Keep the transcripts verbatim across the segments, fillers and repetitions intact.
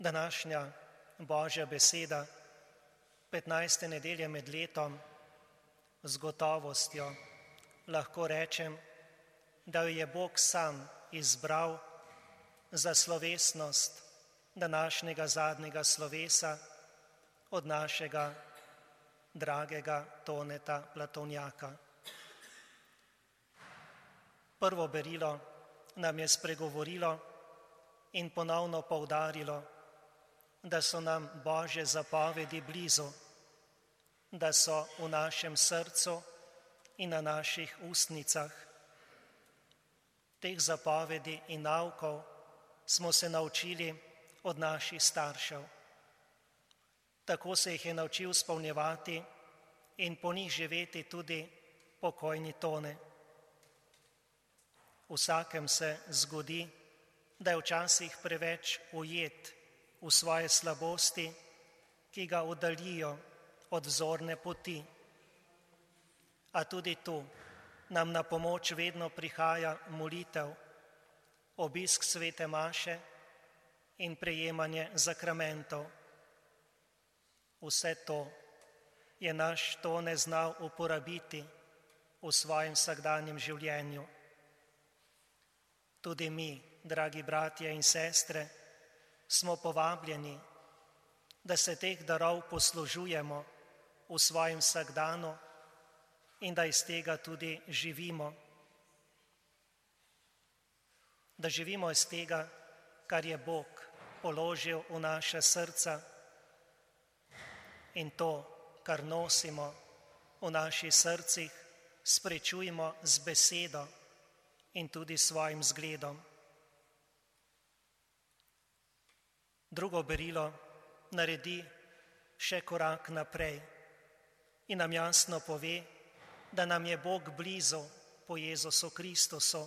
Današnja Božja beseda, petnajste nedelje med letom, z gotovostjo lahko rečem, da jo je Bog sam izbral za slovesnost današnjega zadnjega slovesa od našega dragega Toneta Platonjaka. Prvo berilo nam je spregovorilo in ponovno poudarilo, da so nam Božje zapovedi blizu, da so v našem srcu in na naših ustnicah. Teh zapovedi in naukov smo se naučili od naših staršev. Tako se jih je naučil izpolnjevati in po njih živeti tudi pokojni Tone. Vsakem se zgodi, da je včasih preveč ujet v svoje slabosti, ki ga oddaljijo od vzorne poti. A tudi tu nam na pomoč vedno prihaja molitev, obisk svete maše in prejemanje zakramentov. Vse to je naš Tone znal uporabiti v svojem vsakdanjem življenju. Tudi mi, dragi bratje in sestre, smo povabljeni, da se teh darov poslužujemo v svojem vsakdanu in da iz tega tudi živimo. Da živimo iz tega, kar je Bog položil v naša srca, in to, kar nosimo v naših srcih, sprečujemo z besedo in tudi svojim zgledom. Drugo berilo naredi še korak naprej in nam jasno pove, da nam je Bog blizu po Jezusu Kristusu.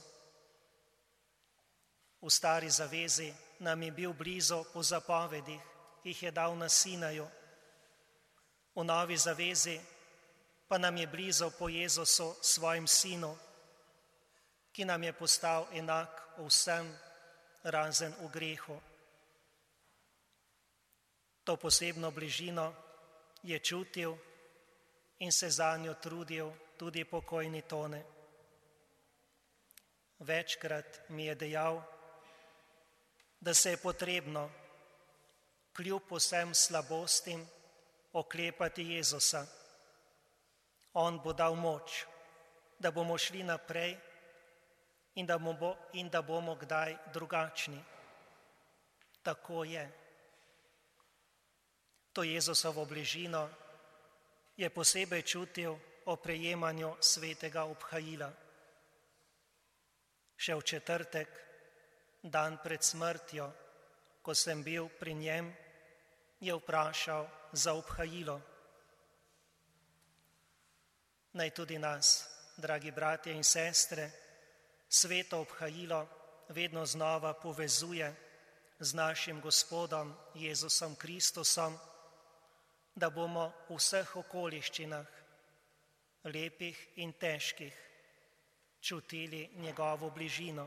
V stari zavezi nam je bil blizu po zapovedih, ki jih je dal na Sinaju. V novi zavezi pa nam je blizu po Jezusu, svojim Sinu, ki nam je postal enak vsem, razen v grehu. To posebno bližino je čutil in se zanjo trudil tudi pokojni Tone. Večkrat mi je dejal, da se je potrebno kljub vsem slabostim oklepati Jezusa. On bo dal moč, da bomo šli naprej in da bomo, in da bomo kdaj drugačni. Tako je. To Jezusovo bližino je posebej čutil o prejemanju svetega obhajila. Še v četrtek, dan pred smrtjo, ko sem bil pri njem, je vprašal za obhajilo. Naj tudi nas, dragi bratje in sestre, sveto obhajilo vedno znova povezuje z našim Gospodom Jezusom Kristusom, da bomo v vseh okoliščinah, lepih in težkih, čutili njegovo bližino.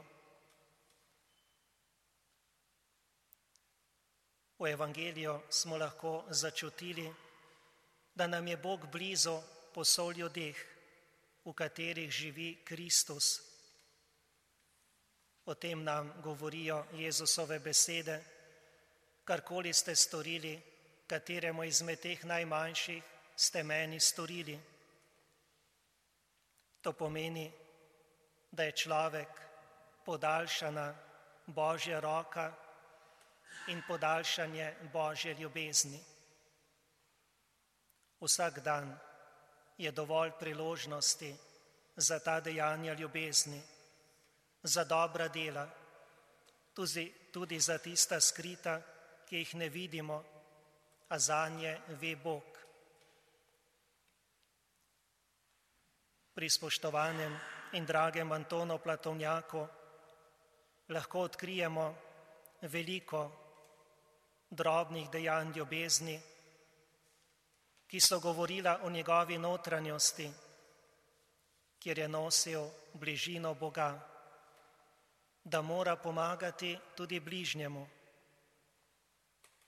V Evangeliju smo lahko začutili, da nam je Bog blizu po soljudeh, v katerih živi Kristus. O tem nam govorijo Jezusove besede: karkoli ste storili kateremu izmed teh najmanjših, ste meni storili. To pomeni, da je človek podaljšana Božja roka in podaljšanje Božje ljubezni. Vsak dan je dovolj priložnosti za ta dejanja ljubezni, za dobra dela, tudi, tudi za tista skrita, ki jih ne vidimo, a zanje ve Bog. Pri spoštovanem in dragem Antonu Platonjaku lahko odkrijemo veliko drobnih dejanj ljubezni, ki so govorila o njegovi notranjosti, kjer je nosil bližino Boga, da mora pomagati tudi bližnjemu.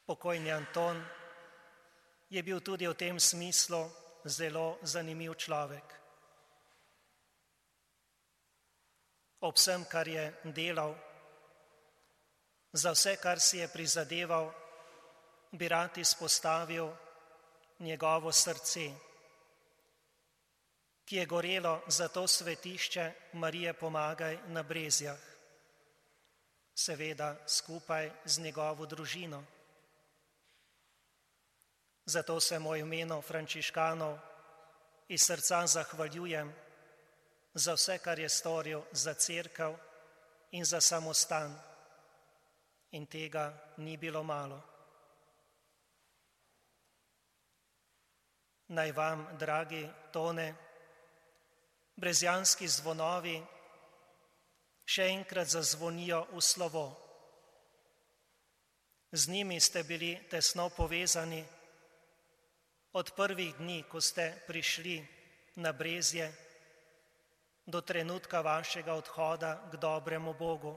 Pokojni Anton je bil tudi v tem smislu zelo zanimiv človek. Ob vsem, kar je delal, za vse, kar si je prizadeval, bi rad izpostavil njegovo srce, ki je gorelo za to svetišče Marije Pomagaj na Brezjah, seveda skupaj z njegovo družino. Zato se mu v imenu frančiškanov iz srca zahvaljujem za vse, kar je storil za cerkev in za samostan. In tega ni bilo malo. Naj vam, dragi Tone, brezjanski zvonovi še enkrat zazvonijo v slovo. Z njimi ste bili tesno povezani od prvih dni, ko ste prišli na Brezje, do trenutka vašega odhoda k dobremu Bogu.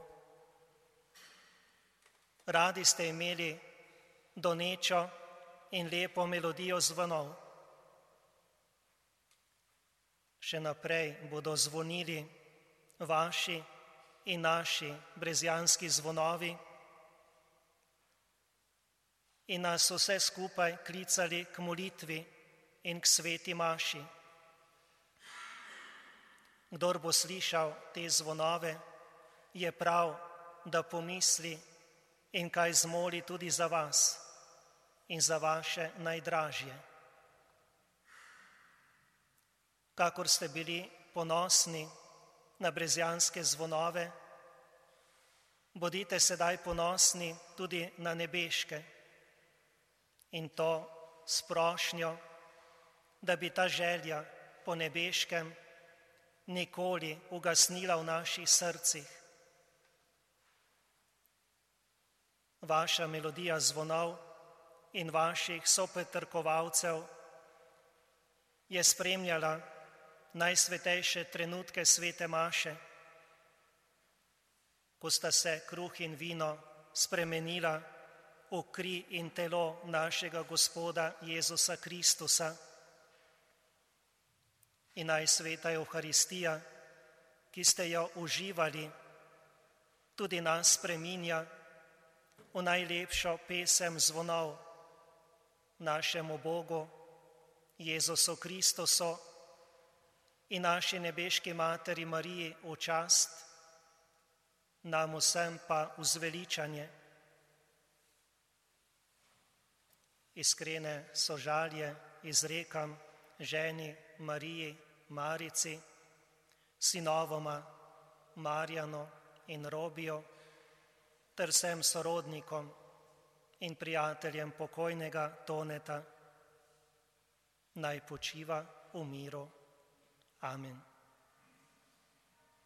Radi ste imeli donečo in lepo melodijo zvonov. Še naprej bodo zvonili vaši in naši brezjanski zvonovi in nas vse skupaj klicali k molitvi in k sveti maši. Kdor bo slišal te zvonove, je prav, da pomisli in kaj zmoli tudi za vas in za vaše najdražje. Kakor ste bili ponosni na brezjanske zvonove, bodite sedaj ponosni tudi na nebeške, in to s prošnjo, da bi ta želja po nebeškem nikoli ugasnila v naših srcih. Vaša melodija zvonov in vaših sopetrkovalcev je spremljala najsvetejše trenutke svete maše, ko sta se kruh in vino spremenila v kri in telo našega Gospoda Jezusa Kristusa. In naj sveta Evharistija, ki ste jo uživali, tudi nas spreminja v najlepšo pesem zvonov našemu Bogu, Jezusu Kristusu in naši nebeški Materi Mariji v čast, nam vsem pa v zveličanje. Iskrene sožalje izrekam ženi Mariji Marici, sinovoma Marjanu in Robiju, ter vsem sorodnikom in prijateljem pokojnega Toneta. Naj počiva v miru. Amen.